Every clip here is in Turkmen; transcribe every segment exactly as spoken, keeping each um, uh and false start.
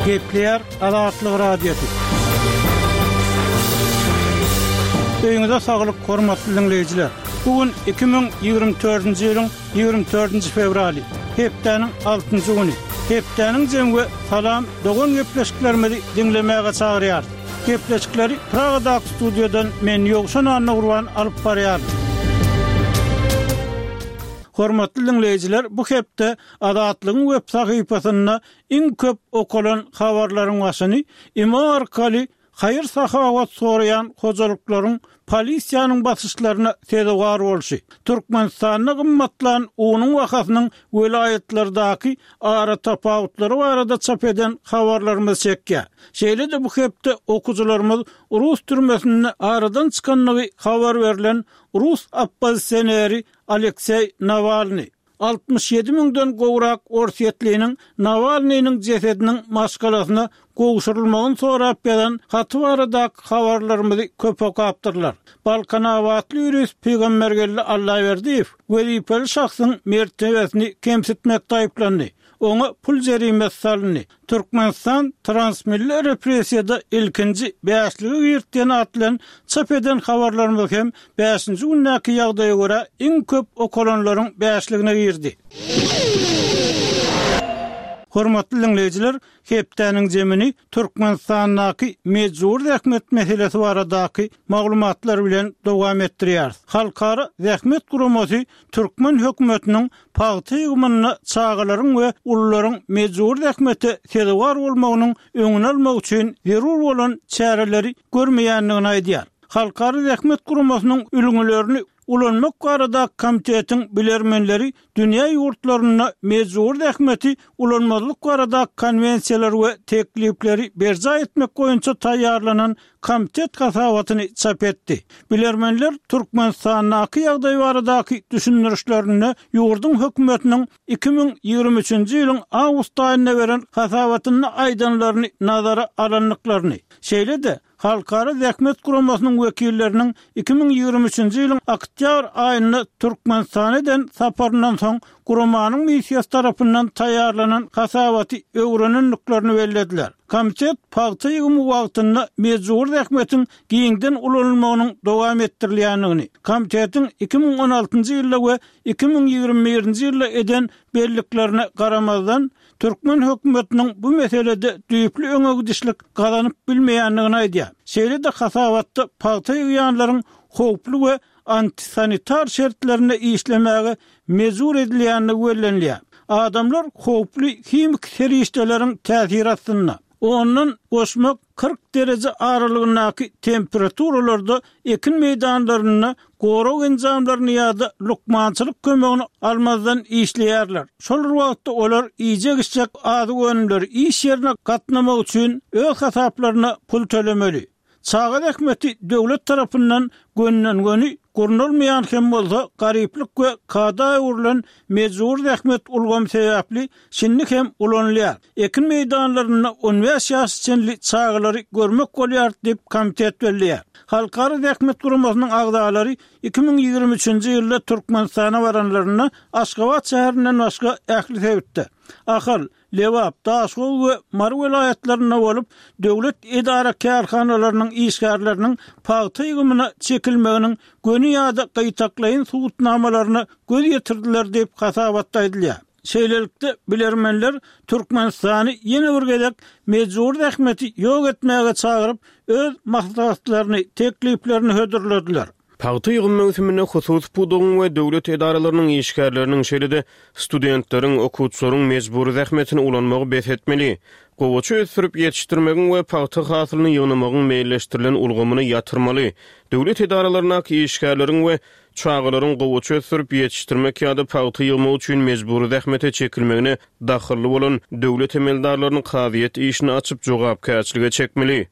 Gepler Azatlyk radiosu. Öýüňizde saglyk, hormatly dinleýijiler. Bugün iki bin ýygrimi dördünji ýylyň ýygrimi dördünji fevraly, hepdeniň altynjy güni. Hepdeniň jemge salam, dogan gepleşiklerimizi dinlemäge çagyrýar. Gepleşikleri Praga'daki studiodan men Ýogşan Anna Urban alyp barýar. Hormatly dinleýijiler, bu hepde Azatlygyň web sahypasyna iň köp okulan habarlaryň başyny imo arkaly hayır sahavat sorayan hojalyklaryň polisiýanyň basyşlaryna tedawar bolşy. Türkmenistanyň gymmatlan onuň wakatynyň welaýatlardaky ara tapawutlary barada çap eden habarlarymyz çekýär. Şeýle de bu hepde okujularymyz Rus türmesinde aradan çykanlygy habar berilen Rus oppozisioneri Aleksey Navalny altmış ýedi miňden gowrak orsiýetliğiniň Navalnyň jesediniň maskalasyna gowşurulmagyny sorap beren haty baradaky habarlarymyzy köp okapdyrlar. Balkan awatly ýüris Peýgambergelli Allahyberdiýew welipeli şahsyň mertebesini kemsitmekde aýplandy. Ona pul jerimesi salyndy. Türkmenistan transmilli repressiýada ilkinji beşligi ýertden atlan çap eden habarlarymyz hem beşinji günnäki ýagdaýa görä iň köp okulanlaryň beşligine girdi. Hormatly dinleýijiler, hepdeniň jemini Türkmenistanyň mejbur zähmet meselesi baradaky maglumatlar bilen dowam etdirýär. Halkara zähmet guramasy Türkmen hökümetiniň paýty ýygmyny çağalaryň we ullaryň mejbur zähmete tedawar bolmagynyň öňüni almak üçin zerur bolan çäreleri görmeýändigini aýdýar. Halkara zähmet guramasynyň ülüňlerini ulanmak barada komitetiň bilermenleri dünýä ýurtlaryna mejbur zähmeti ulanmalyk barada konwensiýalar we teklipleri berja etmek goýunça taýýarlanan komitet hasabatyny çap etdi. Bilermenler Türkmenistanyň ýagdaýy baradaky düşünürişlerini ýurdun hökümetiniň iki bin ýygrimi üçinji ýylyň awgust aýyna beren hasabatyny aýdanlaryny nazara alanlyklaryny, şeýle de Halkara zähmet guramasynyň wekilleriniň iki bin ýygrimi üçinji ýylyň oktýabr aýyna Türkmenistanyň saparyndan soň guramanyň missiýasy tarapyndan taýýarlanan hasabaty öwrenenliklerini bellediler. Komitet paýty ýygymy wagtynda mejbur zähmetin giňden ulanmagynyň dowam etdirilýändigini, komitetiň iki bin on altynjy ýylda we iki bin ýygrimi birinji ýylda eden belliklerine garamazdan Türkmen hökümetiniň bu meselede düýpli öňe gidişlik gazanyp bilmeýändigini aýdýar. Şeýle de hasabatda paýty ýanlaryň howply we antisanitar şertlerine işlemäge mezur edilýändigi bellenilýär. Adamlar howply himik serişdeleriň täsiri astynda onun goşmak kırk derece aralygyndaky temperaturalarda ekin meýdanlaryna gorog enjamlaryny ýa-da lukmançylyk kömegini almazdan işleýärler. Şol wagtda olar iýje gişek ady önümleri iş ýerine gatnamak üçin öz hasaplaryna pul tölemeli. Çağa hökümeti döwlet tarapyndan gönnengeni gurnulmayan hem bolsa garyplyk we kada urulan mejbur zähmet ulgam sebäpli şinlik hem ulanýar. Ekin meýdanlaryna universiýasy çenli çağlary görmek bolýar diýip komitet belliýär. Halkara zähmet guramasynyň agdalary iki bin ýygrimi üçinji ýylda Türkmenistana baranlaryna Aşgabat şäherinden başga ähli sebitdi. Ahal, Lewap, Daşgow we Mar welaýatlaryna bolup döwlet edara kärhanalarynyň işgärleriniň paýty ýygymyna çekilmeginiň göni ýa-da gaýtaklaýyn subutnamalaryny göz ýetirdiler diýip hasabatda edilýär. Şeýlelikde bilermenler Türkmenistany ýene bir gezek mejbur zähmeti ýok etmäge çagyryp öz maksatlaryny, tekliplerini hödürlediler. Paýty ýygymy öňsümine husus puduň we döwlet edaralarynyň işgärleriniň şeýle-de studentleriň, okuwçylaryň mejbur zähmetini ulanmagy besetmeli. Gowçu ösürüp ýetişdirmegiň we paýty hasylyny ýygnamagyň meýilleşdirilen ulgamyny ýatyrmaly. Döwlet edaralaryna işgärleriň we çağalaryň gowçu ösürüp ýetişdirmek ýa-da paýty ýygmak üçin mejbur zähmete çekilmegine dahilli bolan döwlet emeldarlarynyň kaziýet işini açyp jogapkärçiligi çekmeli.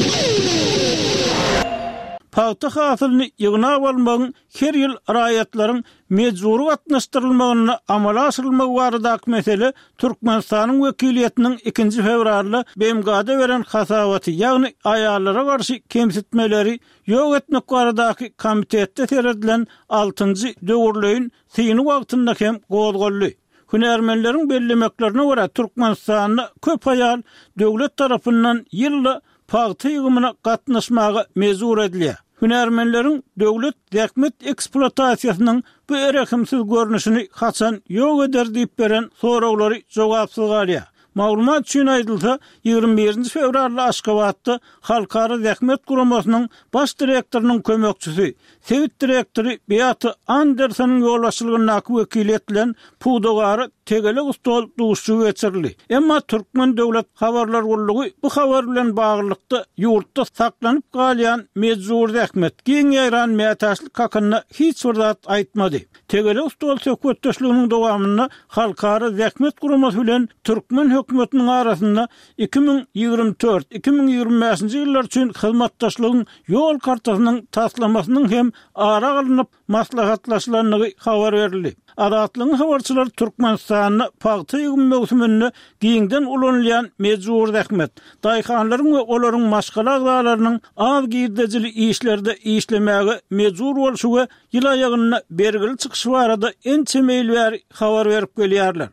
Paýty hasylyny ýygnap almagyň her ýyl raýatlaryň mejbur gatnaşdyrylmagyny amala asyrylmagy baradaky mesele Türkmenistanyň wekiliýetiniň ikinji fevralda B M G'da beren hasabaty, ýagny aýallara garşy kemsitmeleri ýok etmek baradaky komitetde seredilen altynjy döwürlüğün syny wagtynda hem gozgolly. Hünärmenleriň bellemeklerine görä Türkmenistanyň köp aýal döwlet tarapyndan ýylla paýty ýygymyna gatnaşmagy mezur edilýär. Hünärmenleriň döwlet däkmet eksploatasiýasynyň bu erekimsiz görnüşini haçan ýok eder diýip beren soraglary jogapsyz galýar. Maglumat üçin aýdylsa, ýygrimi birinji fevralda Aşgabatda Halkara Däkmet Guramasynyň baş direktorynyň kömekçisi, Sewit direktori Beat Andersonyň ýolbaşçylygyna wekili edilen Pudogary tegele ustol duşu geçirildi. Emma Türkmen döwlet habarlar gurulugy bu habar bilen baglykda ýurtda saklanyp galýan mezur däkmet giň ýaran mätäçlik hakyna hiç bir zat aýtmady. Tegele ustol söhbetdeşliginiň dowamyna Halkara Däkmet Guramasy bilen Türkmen hökümetiniň arasynda iki bin ýygrimi dört iki bin ýygrimi beşinji ýyllar üçin hyzmatdaşlygyň ýol kartasynyň taslamasynyň hem ara alınıp maslahatlaşylanlygy habar berildi. Adatlyň habarçylar Türkmenistanyň paýty ýygym mewsümini giňden ulanýan mezur däkmet, daýhanlaryň we olaryň maşgala agdalarynyň az girdejili işlerde işlemäge mezur bolşuga ýyl aýagyna bergili çykyşy barada ençe meýil habar berip gelýärler.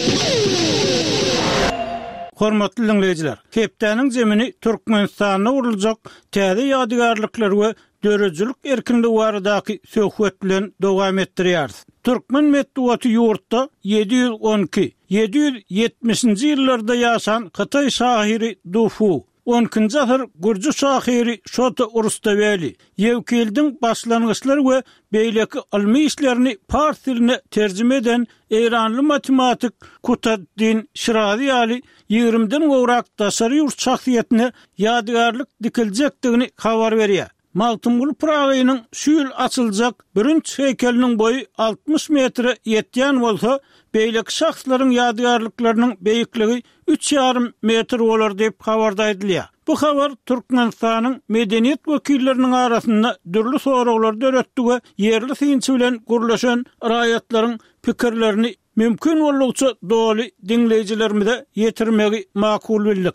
Hormatly dinleyijiler, Hepdeniň zemini Türkmenistanyna uruljak täze ýadygarlyklar we dörejlik erkinligi baradaky söhbet bilen dowam etdirýär. Türkmen medeniýeti ýurtda yedi yüz on iki yedi yüz ýetmişinji ýyllarda ýaşan Hytaý şahyry Dufu, on ikinji asyr Gürji şahyry Şota Urustaveli, Ýewkeldiň başlangyçlary we beýleki ilmi işlerini fars diline terjime eden Eýranly matematik Kutaddin Şirazi ýaly ýygrimiden gowrak daşary ýurt şahsiýetine ýadygarlyk dikiljekdigini habar berýär. Maltumgul Pragynyň şu ýyl açyljak birinji heýkeliniň boyu altmış metre ýetýän bolsa, beýleki şahslaryň ýadygarlyklarynyň beýikligi üç ýarym metr bolar diýip habarda edilýär. Bu habar Türkmenistanyň medeniýet wekilleriniň arasynda dürli soraglar döretdi we ýerli synçy bilen gurlaşan raýatlaryň pikirlerini mümkin bolýança doly dinleýijilerimize ýetirmegi makul bildik.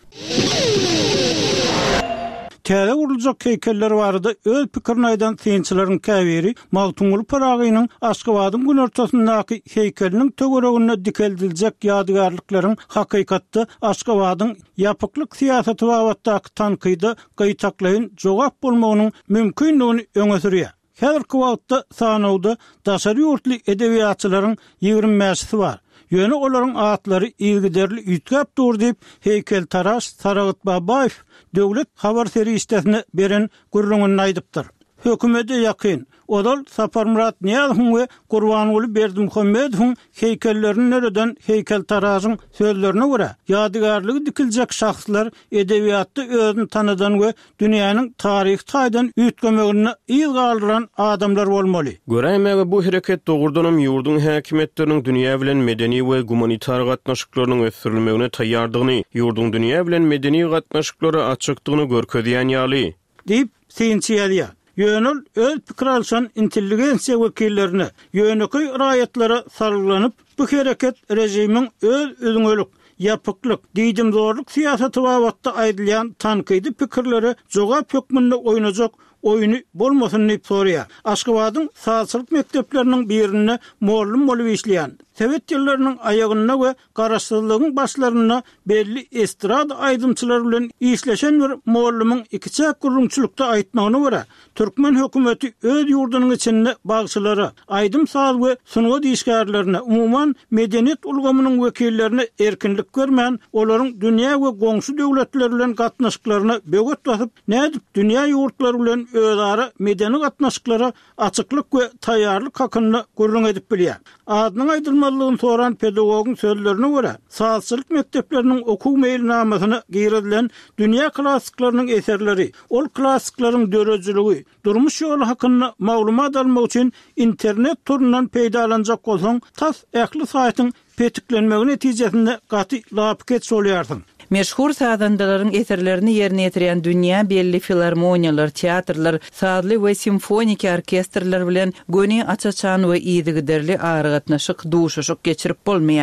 Täze uruljak heýkeller barada öz pikirini aýdan synçylaryň käbiri Maltumgul Pragynyň Aşgabatyň gün ortasyndaky heýkeliniň töweregine dikeldiljek ýadygarlyklaryň hakykatda Aşgabatyň ýapyklyk siýasaty babatdaky tankydy gaýtaklaýyn jogap bolmagynyň mümkinligini öňe sürýär. Häzirki wagtda sanawda daşary ýurtly edebiýatçylaryň ýygrimi mäşisi bar. Ýöne olaryň atlary ilgiderli üýtgäp dur diýip heýkeltaraş Saragat Babaýew döwlet habar serýesine beren gurrungyny aýdypdyr. Hökümete ýakyn, odal Saparmurat Niýazow we Gurbanuly Berdimuhammedow heýkellerini nereden heýkeltaraşyň sözlerine görä ýadygarlygy dikiljek şahslar edebiýatda özüni tanadan we dünýäniň taryhy taýdan üýtgemegine ýyl galdyran adamlar bolmaly. Görämäge bu hereket dogurdanam ýurdun häkimetleriniň dünýä bilen medeni we humanitar gatnaşyklarynyň ösürilmegine taýýardygyny, ýurdun dünýä bilen medeni gatnaşyklary açykdygyny görkezýän ýaly diýip synçýarýar. Ýönül öz pikir alşan intelligensiýa wekillerine, ýöneki raýatlara sarylanyp bu hereket rejimiň öz özüňelik, ýapyklyk, diýdimdorlyk siýasaty babatda aýdylýan tankydy pikirleri jogap hökmünde oýnajak oyunu bolmasyn diýip sorýar. Aşgabatyň sağçylyk mekdepleriniň birine mollum bolup işleýän, Sowet ýyllarynyň aýagyna we garaşsyzlygyň başlaryna belli estrada aýdymçylar bilen işleşen bir mollumyň ikiçäk gurrunçylykda aýtmagyna görä, Türkmen hökümeti öz ýurdunyň içinde bagçylary, aýdym saz we sunuwa diýişgärlerine, umumyň medeniýet ulgamynyň wekillerine erkinlik bermän, olaryň dünýä we goňşy döwletler bilen gatnaşyklaryna böget basyp, nädip dünýä ýurtlary bilen özara medeni gatnaşyklara açyklyk we taýýarlyk hakyna gurrun edip bilýär. Adynyň aýdylmalygyny soran pedagogyň sözlerine görä, sağçylyk mekdepleriniň okuw meýilnamasyna girdilen dünýä klassiklarynyň eserleri, ol klassiklaryň dörejiligi, durmuş ýoly hakyna maglumat almak üçin internet turundan peýdalanjak bolsaň, tas ähli saýtyň petiklenmegi netijesinde gaty lapket bolýarsyň. Meşhur sazandalaryň eserlerini ýerine ýetirýän dünýä belli filharmoniýalar, teatrlar, sazly we simfonik orkestrlar bilen göni açaçan we ýygyderli ary gatnaşyk, duşuşyk geçirip bolmaýar.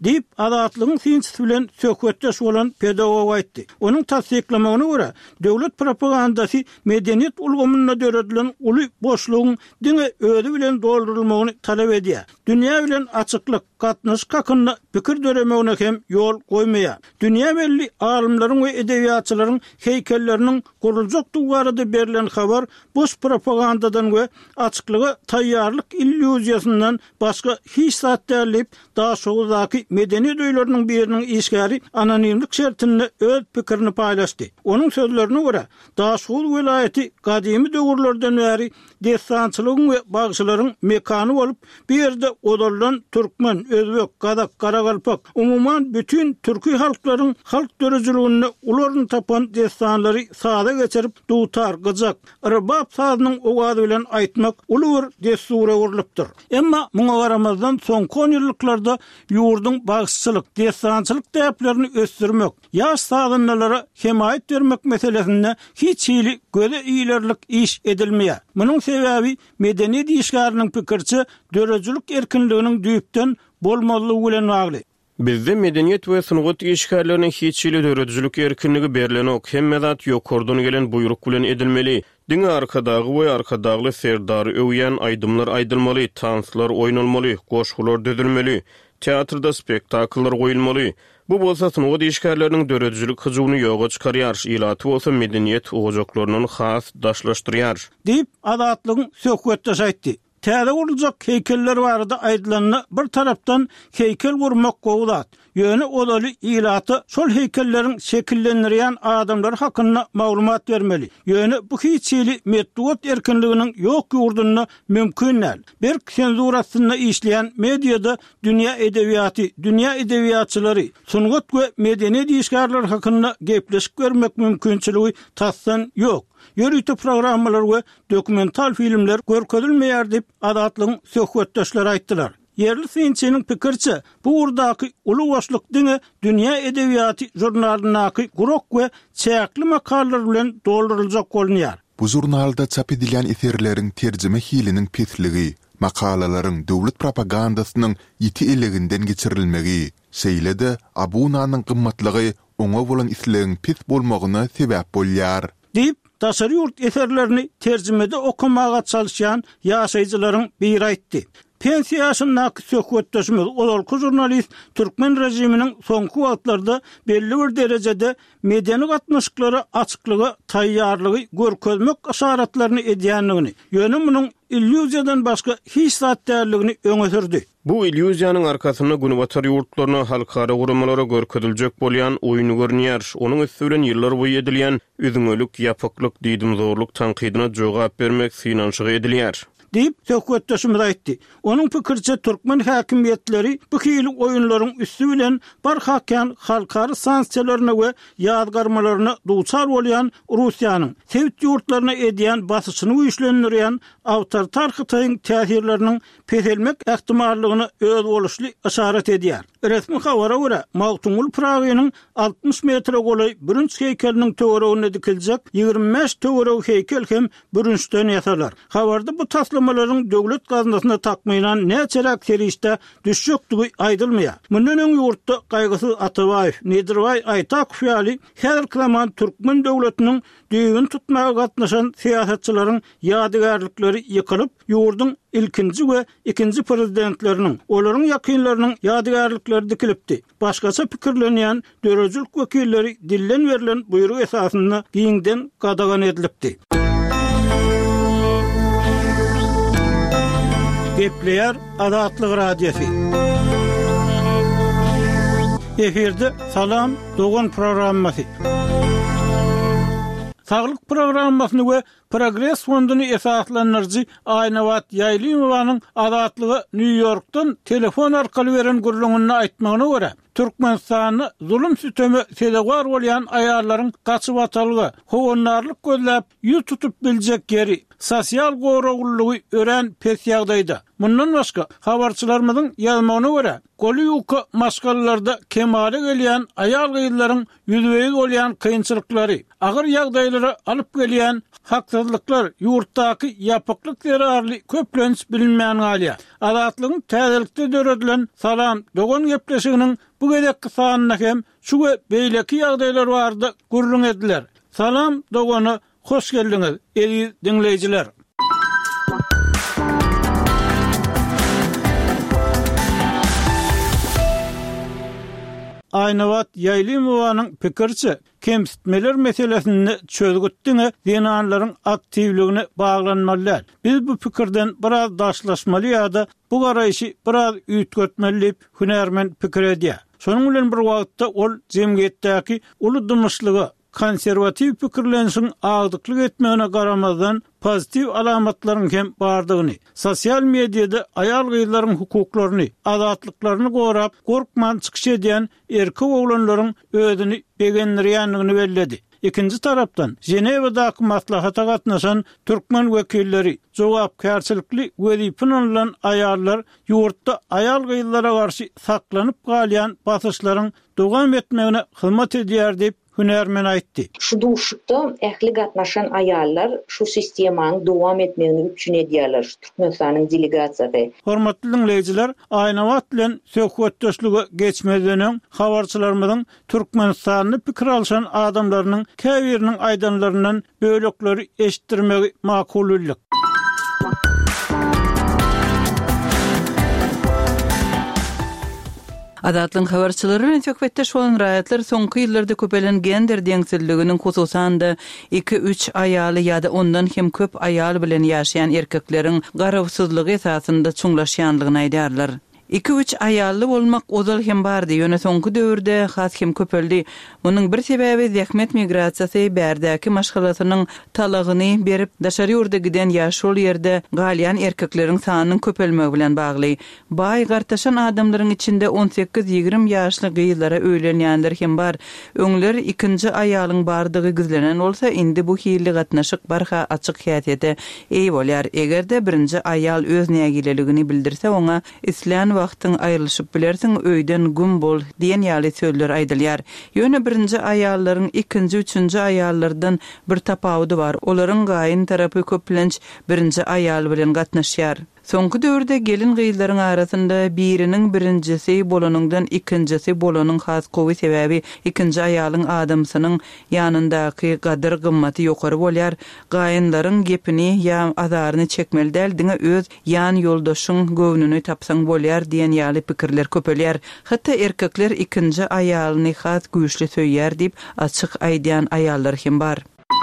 Deyip adatlygyň sinçisi bilen söhbetdeş bolan pedagog aýtdy. Onuň tasdiklamagyna görä, döwlet propagandasy medeniýet ulgamyna döredilen uly boşlugyň diňe özi bilen doldurulmagyny talap edýär. Dünýä bilen açyklyk, gatnaş hakyna pikir döremegine hem ýol goýmaýar. Dünýä belli alimlaryň we edebiýatçylaryň heýkelleriniň guruljak duwarda berilen habar boş propagandadan we açyklygy taýýarlyk illüziýasyndan başga hiç zat dälip daha şoňdaky medeniýet öýleriniň biriniň işgäri anonimlik şertinde öz pikirini paýlaşdy. Onuň sözlerine görä, Daşul welaýaty gadymy döwürlerden bäri desançylygyň we bagçylaryň mekany bolup, bir ýerde odalan türkmen, özbek, gadak, garagalpak, umumyň bütün türkü halklaryň halk dörejiliğini ularyň tapan desanlary sada geçirip dutar, gyjak, rbab sadynyň owady bilen aýtmak uly bir desura urulypdyr. Emma muňa garamazdan soňky on ýyllarda ýurduň bagçylyk, desançylyk täplerini ösdürmek, ýaş sadynalara himayet bermek meselesinde hiç hili göze iýlerlik iş edilmeýär. Munyň sebäbi medeniýet işgäriniň pikirçi dörejilik erkinliginiň düýpden bolmalygy bilen bagly. Bizde medeniýet we sunugat işgärlerine hiç hili dörejilik erkinligi berilenok, hemme zat ýokurdan gelen buyruk bilen edilmeli. Diňe arkadagy we arkadagly serdary öwýän aýdymlar aýdylmaly, tanslar oýnalmaly, goşgular dödülmeli, teatrda spektakllar goýulmaly. Bu bolsa sunugat işgärleriniň dörejilik hyjyny ýoga çykarýar, ilaty bolsa medeniýet ojaklarynyň has daşlaşdyrýar. Diýip adatlygyň söhbetdeş aýtdy. Täze urulacak heykeller barada aýdylanyna bir tarapdan heykel gurmak gowdat. Ýöne odaly ilaty şol heykellerin şekillendirýän adamlar hakyna maglumat bermeli. Ýöne bu hiçili medeniýet erkinliginiň ýok ýurduny mümkin näl. Bir senzurasyna işleýän mediada dünýä edebiýaty, dünýä edebiýatçylary, sunugat we medeniýet işgärleri hakyna gepleşip görmek mümkinçiligi tassan ýok. Ýörüýte programmalar we dokumental filmler görkezilmeýär dip adatlygyň söhbetdeşleri aýtdylar. Yerli sinçiniň pikirçi, bu urdaky uly boşluk diňe dünýä edebiýaty jurnalynaky gurok we çäkli makallalar bilen dolduruljak bolýar. Bu jurnalda çap edilen eserleriň terjime hiliniň petligi, makalalaryň döwlet propagandasynyň ýiti iliginden geçirilmegi, şeýle-de abunanyň gymmatlygy oňa bolan islegiň pet bolmagyna sebäp bolýar. Diýip daşary ýurt eserlerini terjimede okumaga çalışýan ýaşaýjylaryň biri aýtdy. Pensiýa ýaşyndaky söhbetdeşimiz olalky jurnalist türkmen rejiminiň soňky wagtlarda belli bir derejede medeni gatnaşyklary açyklygy, taýýarlygy görkezmek aşaratlaryny edýänligini, ýöne munyň illüziýadan başga hiç zat dälligini öňe sürdi. Bu illüziýanyň arkasyna günübatar ýurtlaryna, halkara guramalara görkeziljek bolýan oýuny görnýär. Onuň üstünden ýyllar boýy edilýän üzüňelik, ýapyklyk, diýdim zorluk tanqidine jogap bermek synanşygy edilýär. Deyip söhbetdeşimiz aýtdy. Onuň pikirçe türkmen häkimiýetleri bu hili oýunlaryň üstü bilen barhakan halkary sanksiýalaryna we ýadgarmalaryna duçar bolýan Russiýanyň Sowet ýurtlaryna edýän basyşyny güýçlendirýän awtoritar Hytaýyň täsirleriniň peselmek ähtimallygyny öz boluşly işaret edýär. Resmi habara görä, Magtumul Pragynyň altmış metre golay birinçi heykeliniň töweregine dikiljek ýygrimi beş töwereg heykel hem birinçden ýasalar. Habarda bu taslamaların döwlet gaznasyna takmaýlan näçerek serişde düşjekdigi aýdylmaýar. Mundan öň ýurtda Gaýgysy Atabaýew, Nedirbay Aýtakow ýaly her klaman türkmen döwletiniň düýbün tutmaga gatnaşan siýasatçylaryň ýadygärlikleri ýykylyp, ýurdun ilkinji we ikinji prezidentleriniň, olaryň ýakynlarynyň ýadygärlikleri dikilipdi. Başgaça pikirlenýän dörejilik wekilleri dillen berilen buyruk esasynda giňden gadagan edilipdi. Gepleýär Adatlyk radiosi. Eferde salam dogan programmasy. Saglyk programmasyny we Progress fonduny esaslandyrjy Aýnawat Ýaýlymowanyň adatlygy New Yorkdan telefon arkaly beren gurulmagyny aýtmagyna görä, Türkmenistany zulüm sütemi sedewar bolýan aýallaryň gaçyp atalygy, howannarlyk gözläp ýurt tutup biljek ýeri, sosial goragullygy ören pes ýagdaýda. Mundan başga habarçylarymyzyň ýazmagyna görä, goly ýuka maşgallarda kemale gelýän aýal gyýlaryň ýüzbeýi bolýan kynçylyklary, agyr ýagdaýlara alyp gelýän haksy Kızlıklar yurttaky yapıklyk zararly köplens bilinmeýän galya. Azatlygyň täzelikde döredilen salam dogan gepleşiginiň bu gedekki sanyna hem şu beýleki ýagdaýlar bardy gurrun ediler. Salam dogany hoş geldiňiz eri dinleýijiler. Aynavat Yaylymowanyň pikirçi, kemsitmeler meselesini çözgütdiňe dinanlaryň aktivligine baglanmalylar. Biz bu pikirden biraz daşlaşmaly ýa-da bu garaýşy biraz üýtgetmeli hünärmen pikir edýär. Şonuň bilen bir wagtda ol jemgyýetdäki uludymyşlygy konservativ pikirlenişiň agdyklyk etmegine garamazdan pozitiv alamatlaryň hem bardygyny, sosial mediada ayal gyýlaryň hukuklaryny, azatlyklaryny gorap, gorkman çykyş edýän erkek oglanlaryň özüni begendirýänligini belledi. İkinci tarapdan Jenewadaky maslahata gatnaşan türkmen wekilleri jogapkärçilikli wezipini alan ayallar ýurtda ayal gyýlara garşy saklanyp galýan basyşlaryň dowam etmegine hyzmat edýär diýip hünärmen aýtdy. Şu duşukda ähli gatnaşan ayallar şu sistemanyň dowam etmegini üçin edýärler. Türkmenistanyň delegasiýasy. Hormatly dinleýijiler, Aynavat bilen söhbetdeşligi geçmeden habarçylarymyň Türkmenistanyny pikir alşan adamlarynyň käbiriniň aýdanlaryndan bölekleri eşitdirmegi makullyk. Adatlyň habarçylary bilen söhbetdeş bolan raýatlar soňky ýyllarda köpelen gender deňsizliginiň hususanda iki üç aýaly ýa-da ondan hem köp aýal bilen ýaşaýan erkekleriň garawsyzlygy esasında çuňlaşýanlygyny aýdarlar. iki üç aýally bolmak ozal hem bardy. Ýöne soňky döwürde has hem köpeldi. Munyň bir sebebi zähmet migrasiýasy bärdäki maşgalatynyň talagyny berip daşary ýurda giden ýaşul ýerde galýan erkekleriň sanynyň köpelmegi bilen bagly. Baý gartaşan adamlaryň içinde on sekiz ýigrim ýaşly gyýlara öýlenýänler hem bar. Öňler ikinji aýalyň bardygy gizlenen bolsa, indi bu hili gatnaşyk barha açyk häsiýete eý bolýar. Egerde birinji aýal öz nägileligini bildirse, oňa islan wagtyň aýrylyşyp bilersiň, öýden güm bol diýen ýaly sözler aýdylýar. Ýöne birinji aýallaryň ikinji, üçünji aýallardan bir tapawdy bar. Olaryň gaýyn tarapy köplenç birinji aýal bilen gatnaşýar. Soňky döwürde gelin gyýlaryň arasynda biriniň birincisi bolanyňdan ikincisi bolanyň has gowy sebebi ikinji aýalyň adamsynyň ýanyndaky gadyr gymmaty ýokary bolýar. Gaýynlaryň gepini ýa azaryny çekmeli däl, diňe öz ýan ýoldaşyň göwnüni tapsaň bolýar diýen ýaly pikirler köpelýär. Hatda erkekler ikinji aýalyny has güýçli söýýär diýip açyk aýdýan aýallar hem bar.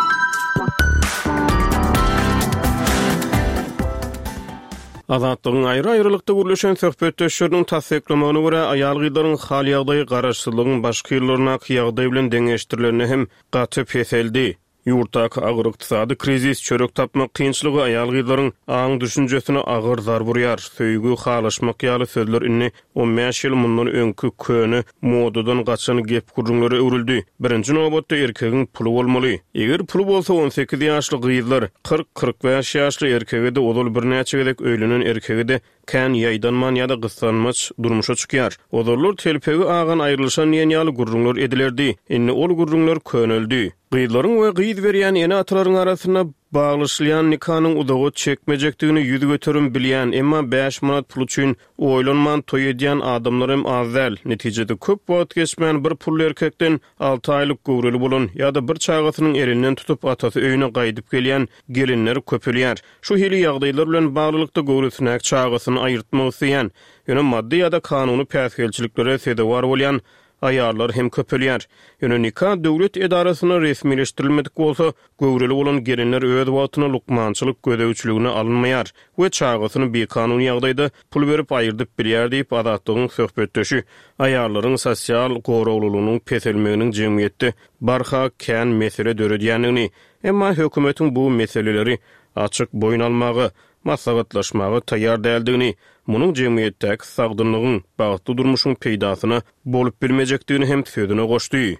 Azatlygyň aýry-aýrylykda gürleşen söhbetdeşleriň tasdiklamagyna görä aýal gyýlaryň hal ýagdaý garaşsyzlygyň başga ýyllarına ýagdaý bilen deňeşdirilerini hem gaty peseldi. Ýurtdaky agyr ykdysady krizis çörek tapmak kynçylygy aýal gyýlaryň aň düşünjesine agyr zar burýar. Söýgü, halaşmak ýaly sözler inni on beş ýyl mundan öňkü köni modadan gaçan gep gurrunlary öwrüldi. Birinji nowbatda erkegiň puly bolmaly. Eger puly bolsa on sekiz ýaşly gyýlar, kırk kırk beş ýaşly erkege de odul bir näçe gedek öýlenen erkege de kän ýaýdanman ýa-da gyssanmaç durmuşa çykýar. Odurlar telpegi agan aýrylşan ýen ýaly gurrunlar edilerdi. Inni ol gurrunlar köneldi. Gyýlaryň we gyýd berýän ýene atalaryň arasyna baglaşylýan nikanyň udagy çekmejekdigini ýüz göterim bilýän, emma beş manat pul üçin oýlanman toý edýän adamlar hem az däl. Netijede köp wagt geçmän bir pully erkekden alty aýlyk gowrely bolan ýa-da bir çagasynyň elinden tutup atasy öýüne gaýdyp gelýän gelinler köpelýär. Şu hili ýagdaýlar bilen baglykda gowrysnak çagasyny aýyrtmak isleýän, ýöne maddi ýa-da kanuny päsgelçiliklere sedewar bolýan ayarlar hem köpelýär. Ýöne nikah döwlet edarasyna resmileşdirilmedik bolsa, gowrely bolan gelinler öz wagtyna lukmançylyk gödäwçiligine alynmaýar we çagasyny bir kanuny ýagdaýda pul berip aýyrdyp bilýär diýip adatlygyň söhbetdeşi ayarlaryň sosial gorowlulugynyň peselmeginiň jemgyýetde barha kän mesele döredýänligini, emma hökümetiň bu meseleleri açyk boyun almagy, maslahatlaşmagy taýýar däldigini, munyň jemgyýetdäki sagdynlygyň, bagtly durmuşyň peýdasyna bolup bilmejekdigini hem söýdüne goşdy.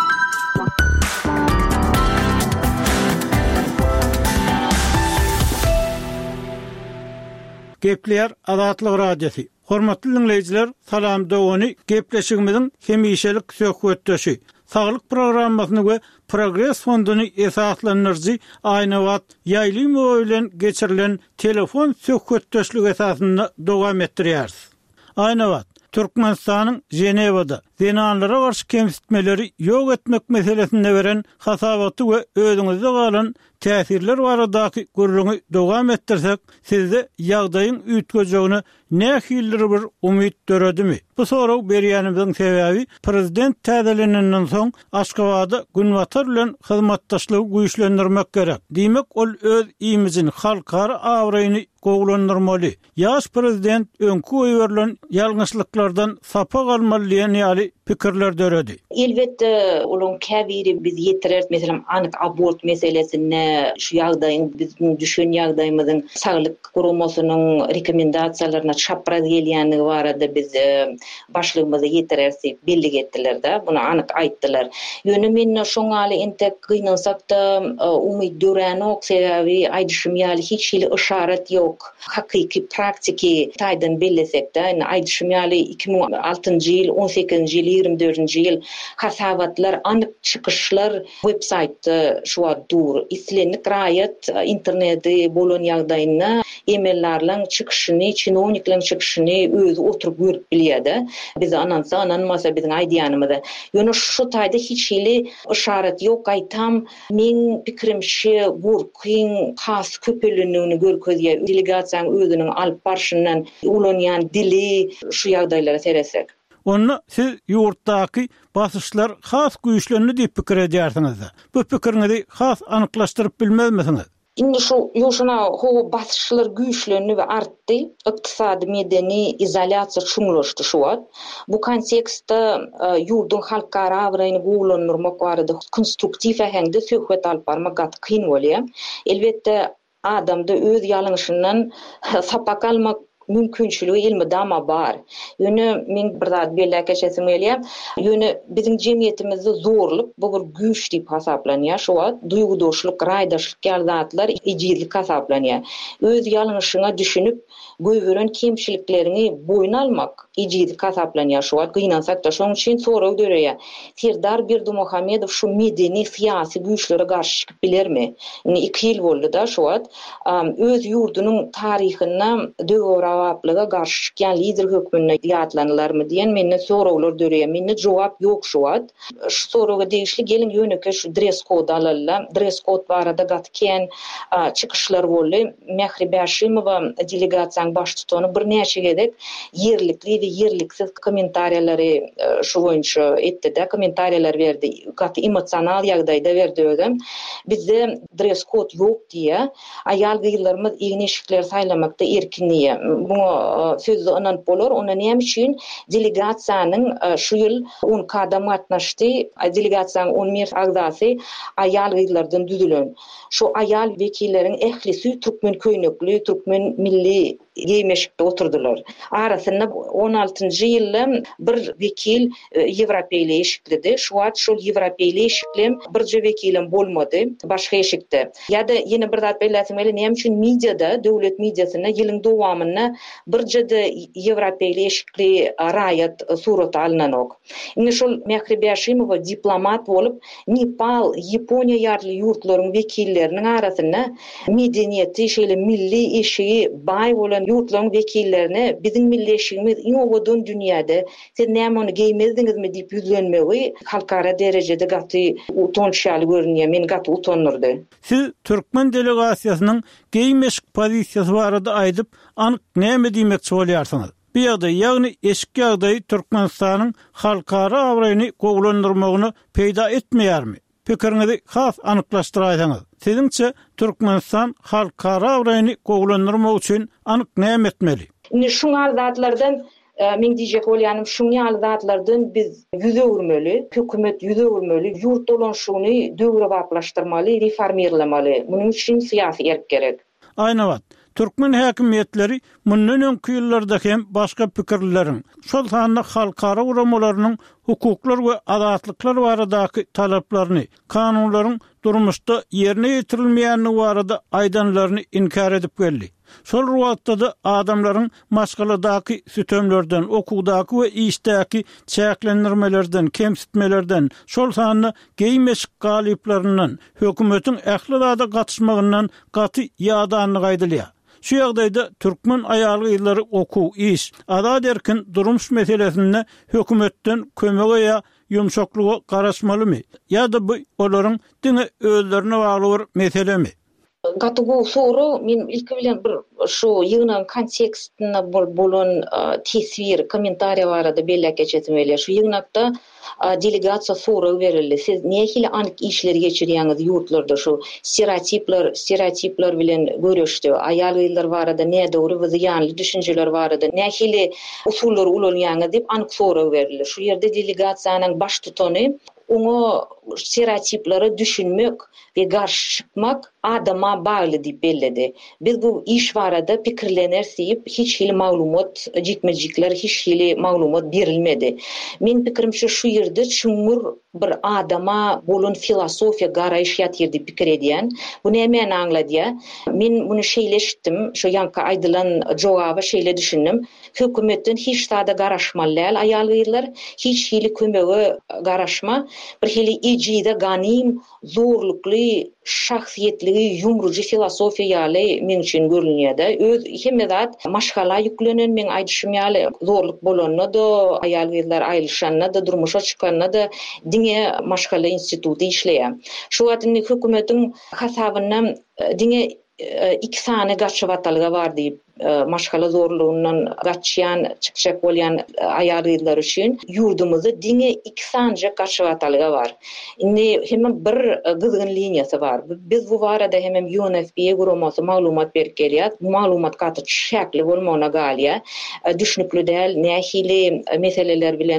Gepler Azatlyk Radiosi. Hormatly dinleýijiler, salam dowany gepleşigimiziň hemişelik söhbetdeşi. sağlık programmasyny we Progress fonduny esaslanyrjy aýna wagt ýaýly bilen geçirilen telefon söhbetdeşlik esasynda dowam etdirýär. Aýna wagt Türkmenistanyň Jenewada zinanlara garşy kemsitmeleri ýok etmek meselesinde beren hasabaty we özüňizde galan täsirler baradaky gurrungy dowam etdirsek, sizde ýagdaýyň üýtgejegine nähildir bir umyt döredimi? Bu soraw berýänimiziň sebäbi prezident täzelenenden soň Aşgabatda Günwatar bilen hyzmatdaşlygy güýçlendirmek gerek. Diýmek ol öz iýmizin halkara awraýyny gowlandyrmaly. Ýaş prezident öňkü öýberlen ýalňyşlyklardan sapa galmaly diýen ýaly pikirler döredi. Elbette olun käbiri biz ýetirer, meselem anyk abort meselesine şu ýagdaýyň bizim düşün ýagdaýymyzyň saglyk guramasynyň rekomendasiýalaryna çapraz gelýänligi barada biz başlygymyza ýetirersek belli etdiler-de, bunu anyk aýtdylar. Ýöne men şoňaly entek gynansak da umyt dörenok sebäbi aýdyşym ýaly hiç hili işaret ýok. Hakyky praktiki taýdan bellesek de, aýdyşym ýaly iki ming altynjy ýyl, on sekizinji ýyl, ýygrimi dördünji ýyl hasabatlar, anyk çykyşlar websaytda şu dur. İslenlik raýat interneti bolan ýagdaýyna e-maillerle çykyşyny, çinowniklaryň çykyşyny özü oturup görüp bilýärdi. Biz anansa ananmasa biziň aýdýanymyzda. Ýöne şu taýda hiç hili işaret ýok. Aýtam, men pikirimçe gurkyň has köpelenigini görkezýär. Delegasiýaň özüniň alyp barşyndan ulanýan dili şu ýagdaýlara seresek. Onu siz ýurtdaky basyşlar has güýçlerini diýip pikir edýärsiňiz. Bu pikiriňizi has anyklaşdyryp bilmezmisiňiz? Indi şu ýoşuna ho basyşlar güýçlerini we artdy, ykdysady medeni izolasiýa çuňlaşdy şu wagt. Bu kontekstde ýurdun halkara awraýyny gowlandyrmak barada konstruktiw ähengde söhbet alyp barmak gat kyn bolýar. Elbetde adamda öz ýalňyşyndan sapak almak mümkinçiligi ilmi dama bar. Ýöne men bir zat belli keçesim gelýär. Ýöne biziň jemgyýetimizde zorluk bu bir güýç diýip hasaplanýar. Şu wagt duýgudoşlyk, raýdaşlyk ýalydatlar ejizlik hasaplanýar. Öz ýalňyşyňa düşünüp göýberen kemçiliklerini boyuna almak ejizlik hasaplanýar. Şu wagt gynansak da şoň üçin soraw döreýär. Serdar Berdimuhammedow şu medeni syýasy güýçlere garşy çykyp bilermi? iki ýyl boldy da şu wagt öz ýurdunyň taryhyna döwür awaplyga garşy çykýan lider hökmüne ýatlanlarmy diýen menden sorawlar döreýär. Mende jogap ýok şu wagt. Şu sorawga degişli gelin ýöneke şu dress kod alalla. Dress kod barada gatken çykyşlar boldy. Mehribe Haşimowa delegasiýaň baş tutany bir näçe gedek yerlikli we yerliksiz kommentariýalary şu boýunça etdi de, kommentariýalar berdi. Gat emosional ýagdaýda berdi özüm. Bizde dress kod ýok diýe aýal gyýlarymyz ýeňeşikler saýlamakda erkinliği. Bu sözü ananıp bolar. Ona näme üçin delegasiýanyň şu ýyl on kadam gatnaşdy. Delegasiýanyň on bir agzasy aýal gyýlardan düzülen. Şu aýal wekilleriň ehlisi türkmen köýnekli, türkmen milli giymeşikde oturdular. Arasynda on altynjy ýylda bir wekil Ýewropeýle eşikledi. Şu wagt şol Ýewropeýle eşiklim birje wekilim bolmady, başga eşikde. Ýa-da ýene bir zat belläsem ele näme üçin mediada, döwlet mediasyna ýylyň dowamyna birje-de Ýewropeýle eşikli raýat surat alynanok. Indi şol Mehribe Haşimowa diplomat bolup Nepal, Ýaponiýa ýarly ýurtlaryň wekilleriniň arasynda medeniýeti, şeýle milli eşigi baý bolan ýurtlaryň wekillerine biziň milli eşigimiz ýogadan dünýäde siz näme ony giýmezdiňizmi diýip ýüzlenmegi halkara derejede gaty utançaly görünýär. Men gaty utanyrdy. Siz Türkmen delegasiýasynyň giýmeşik pozisiýasy barada aýdyp anyk näme diýmekçi bolýarsyňyz? Bu ýagdaý, ýagny eşki ýagdaý Türkmenistanyň halkara awraýyny gowlandyrmagyny peýda etmeýärmi? Pikiriňizi has anyklaşdyraýsaňyz. Siziňçe Türkmenistan halkara awraýyny gowlandyrmak üçin anyk näme etmeli? Indi şuňar zatlardan men diýjek bolýanym şuňar zatlardan biz ýüze urmeli, hökümet ýüze urmeli, ýurt dolanşygyny döwre baplaşdyrmaly, reformirlamaly. Munyň üçin syýasy erk gerek. Aýna wagt Türkmen häkimetleri mundan öňki ýyllarda hem başga pikirleriň, şol sanda halkara uramalarynyň hukuklar we azatlyklar baradaky talaplaryny, kanunlaryň durmuşda ýerine ýetirilmeýänligi barada aýdanlaryny inkar edip geldi. Şol ruwatda da adamlaryň maşgaladaky sütömlerden, okuwdaky we işdäki çäklendirmelerden, kemsitmelerden, şol sanyny geýmeş galyplaryndan, hökümetiň ählilada gatnaşmagyndan gaty ýadanlyk aýdylýar. Şu ýagdaýda türkmen aýalyları okuw, iş, azad erkin durmuş meselesinde hökümetden kömek ýa ýumşaklyga garaşmalymy? Ýa-da bu olaryň diňe özlerine bagly bir meselemi? Gatygu soru men ilki bilen bir şu ýygynyň kontekstine bolan tesir, kommentariýa barada belläp geçetmeli. Şu ýygnakda delegasiýa soru berildi. Siz nähili anyk işleri geçirýäňiz ýurtlarda şu stereotipler, stereotipler bilen görüşdi. Aýallar barada näme dogry we ýanly düşünjeler barada nähili usullar ulanýaňyz diýip anyk soru berildi. Şu ýerde delegasiýanyň baş tutany onu stereotipleri düşünmek ve karşı çıkmak adama bağlı diýip belledi. Biz bu iş barada pikirlener diýip hiç hili maglumat jitmejikler, hiç hili maglumat berilmedi. Men pikirimçe şu ýerde çuňur bir adama bolan filosofiýa garaýyş ýatyrdy pikir edýän. Bu näme aňladýa? Men bunu şeýleşdim, şu ýanka aýdylan jogaby şeýle düşündim. Hökümetden hiç tada garaşmalylar, aýallar hiç hili kömege garaşma, bir hili ejide ganym, zorlukly, şahsiýetligi ýumruji filosofiýa ýaly men üçin görünýär. Öz hemmedat maşgala ýüklenen men aýdyşym ýaly zorluk bolanyna da, aýallar aýlyşanyna da, durmuşa çykanyna da diňe maşgala instituty işleýär. Şu wagtda hökümetiň hasabyna diňe iki sany gaçywatalga bar diýip maşgala zorluğundan gaçýan, çykjak bolýan aýallar üçin ýurdumyzda diňe iki sanja gaçywatalga bar. Indi hemen bir gyzgyn liniýasy bar. Biz bu barada hemen U N F P gurumasy maglumat berip gelýär. Bu maglumat gaty şäkli bolmagyna galýa. Düşnükli däl, nähili meseleler bilen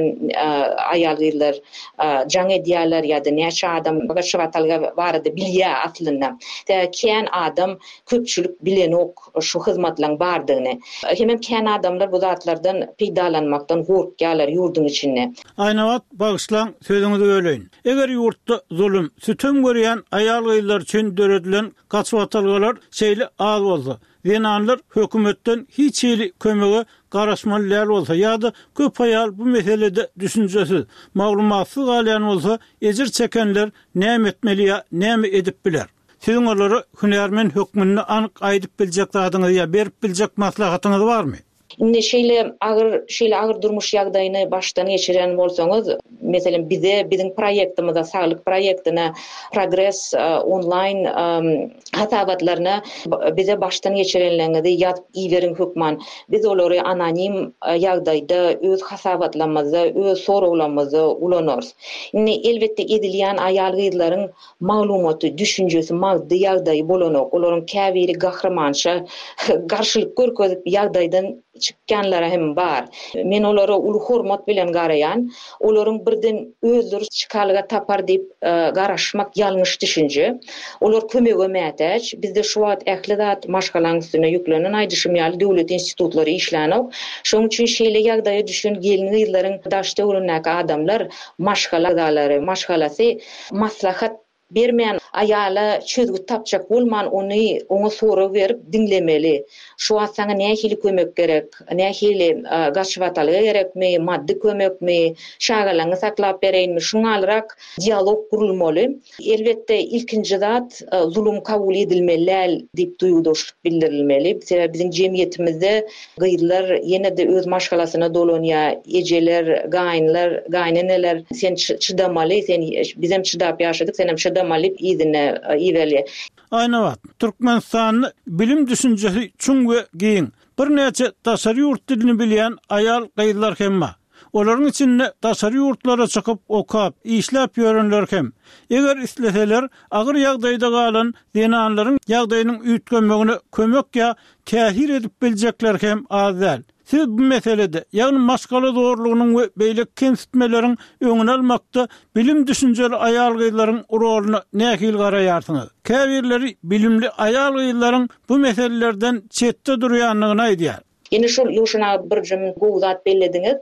aýallar jaň edýärler ýa-da näçe adam gaçywatalga barada bilýär aslynda. Kän adam köpçülik bilen ok şu hyzmatlaryň bardygyny. Hemen kän adamlar bu zatlardan peýdalanmakdan gorkýarlar ýurdun içinde. Aýnawat bagışlan sözüňizi böleýin. Eger ýurtda zulüm, sütüm görýän aýallar üçin döredilen gaçywatalgalar şeýle az bolsa, zenanlar hökümetden hiç hili kömege garaşmalylar bolsa ýa-da köp aýal bu meselede düşünjesiz, maglumatsyz galýan bolsa, ejir çekenler näme etmeli ýa näme edip biler? Siziň olary hünärmen hökmünde anyk aýdyp biljek zadyňyz ýa berip biljek maslahatyňyz barmy? Indi şeýle agyr şeýle agyr durmuş ýagdaýyny başdan geçiren bolsaňyz, meselem bize biziň proýektimizde saglyk proýektine Progress online hasabatlaryna bize başdan geçirenlerinizi ýazyp iýeriň hökman. Biz olary anonim ýagdaýda öz hasabatlarymyzy, öz soraglarymyzy ulanarys. Indi elbetde edilýän aýalgyzlaryň maglumaty, düşünjesi, magdy ýagdaýy bolanok, olaryň käbiri gahrymança garşylyk görkezip ýagdaýdan çykkanlara hem bar. Men olary uly hormat bilen garaýan, olaryň birden özleri çykalyga tapar diýip garaşmak ýalňyş düşünje. Olar kömege mätäç. Bizde şu wagt ählidat maşgalaň üstüne ýüklenen aýdyşym ýaly döwlet institutlary işlänok. Şoň üçin şeýle ýagdaýa düşen gelňi ýyllaryň daşda öwrenäki adamlar maşgaladalary, maşgalasy maslahat bermeýän aýala çözgü tapjak bolman ony oňa sorak berip dinlemeli. Şu wagt saňa nähili kömek gerek, nähili gaçywatalga gerekmi, maddi kömekmi, şagalaňy saklap bereýinmi, şuňalyrak dialog gurulmaly. Elbetde ilkinji zat zulüm kabul edilmeli diýip duýuldyşyk bildirilmeli. Sebäbi biziň jemgyýetimizde gyýylar ýene-de öz maşgalasyna dolanýar, ejeler, gaýynlar, gaýneneler sen çydamaly, sen bizem çydap ýaşadyk, sen hem çydamaly ýa-da iýerli. Aýnawat, Türkmenistanyň bilim düşünjesi çuň we giň bir näçe daşary ýurt dilini bilýän aýal gaýlar hem bar. Olaryň içinde daşary ýurtlara çykyp okap, işläp ýörenler hem. Eger isleseler, agyr ýagdaýda galan zenanlaryň ýagdaýynyň üýtgenmegine kömek ýa tähir edip biljekler hem az däl. Siz bu meselede, ýagny maşgala zorlugynyň we beýlek kemsitmeleriň öňüne almakda bilim düşünjeli aýalgylaryň roluny nähili garaýarsyňyz? Käbirleri bilimli aýalgylaryň bu meselelerden çetde durýanlygyny aýdýar. Yine şu ýuşuna bir jüm gowzat bellediňiz.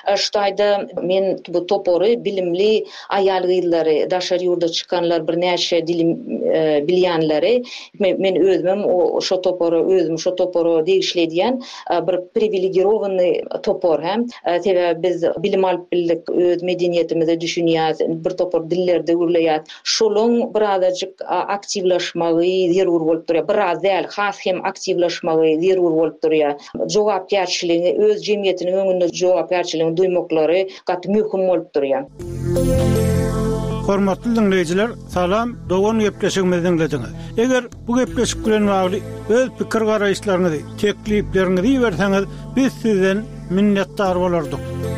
Ştaýda men bu topory bilimli aýalgylary, daşary ýurda çykanlar bir näçe dilim e, bilýänleri men, men özüm o şo toporu özüm şo toporu degişlediýän e, bir privilegirowany topor hem e, tebe biz bilim alyp bildik öz medeniýetimize düşünýäs bir topor dillerde gürleýär şolun birazajyk aktivlaşmagy zerur bolup durýar biraz däl has hem aktivlaşmagy zerur bolup durýar jogapkärçiligi öz jemgyýetiniň öňünde jogapkärçiligini duymaklary gat möhüm bolup durýar. Hormatly dinleýijiler, salam, dogan gepleşigimizden dinlediňiz. Eger bu gepleşik bilen bagly öz pikir garaýşlaryňyzy, tekliplerinizi berseňiz, biz sizden minnetdar bolardyk.